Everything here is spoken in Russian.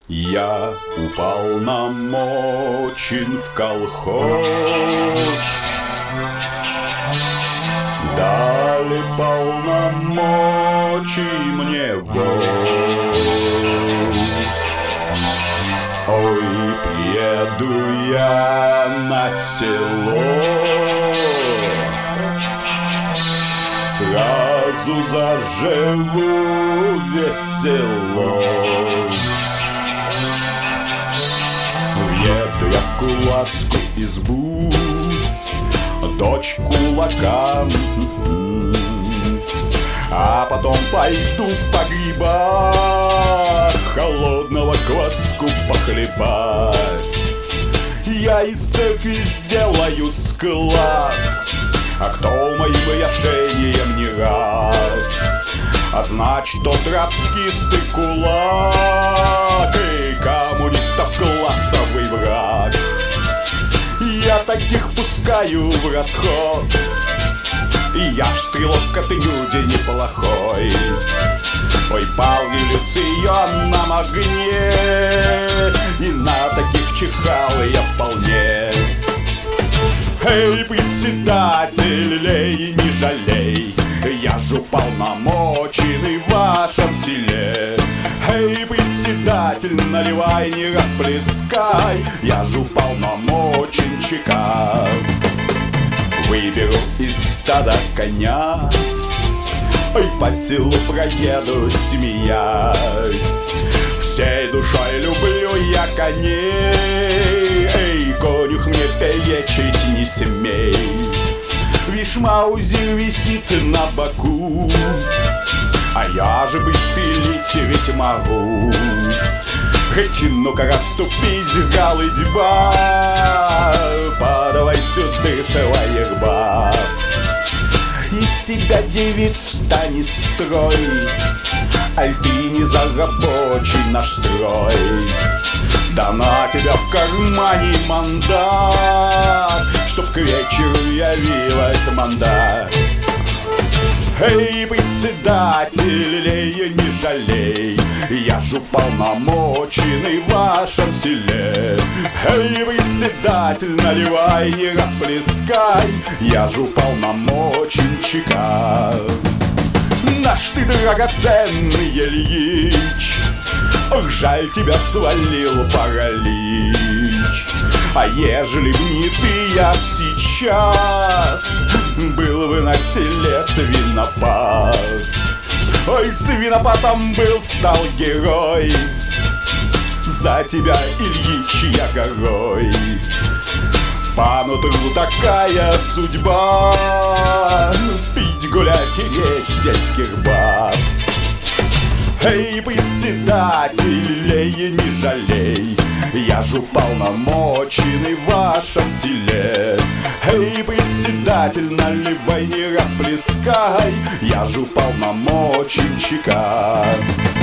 Я уполномочен в колхоз, дали полномочий мне вовс. Ой, приеду я на село, сразу заживу весело. Въеду я в кулацкую избу, дочь кулака, а потом пойду в погребах холодного кваску похлебать. Я из церкви сделаю склад, а кто моим решением не рад, а значит тот рабскистый кулак и коммунистов классовый враг. Я таких пускаю в расход, и я ж стрелок от люди неплохой. Ой, пал революцион на огне, и на таких чихал я вполне. Эй, председатель, лей, не жалей, я ж уполномоченный в вашем селе. Эй, председатель, наливай, не расплескай, я ж уполномочен ЧК. Выберу из стада коня, ой, по селу проеду, смеясь. Всей душой люблю я коней, эй, конюх, мне перечить не смей. Вишь, маузер висит на боку, а я же быстрее ведь могу. Хоть ну-ка расступись, голыдьба, подавай сюда своих баб. Из себя девиц-то не строй, аль ты не за рабочий наш строй. Да на тебя в кармане мандат, чтоб к вечеру явилась мандат. Эй, председатель, лей, не жалей, я ж уполномоченный в вашем селе. Эй, председатель, наливай, не расплескай, я ж уполномочен ЧК. Наш ты драгоценный Ильич, ох, жаль, тебя свалил паралич. А ежели б не ты, я б сейчас был бы на селе свинопас. Ой, свинопасом был, стал герой, за тебя, Ильич, я горой. По нутру такая судьба, пить, гулять, иметь сельских баб. Эй, председатель, лей, не жалей, я ж уполномоченный в вашем селе. Эй, председатель, наливай, не расплескай, я ж уполномочен ЧК.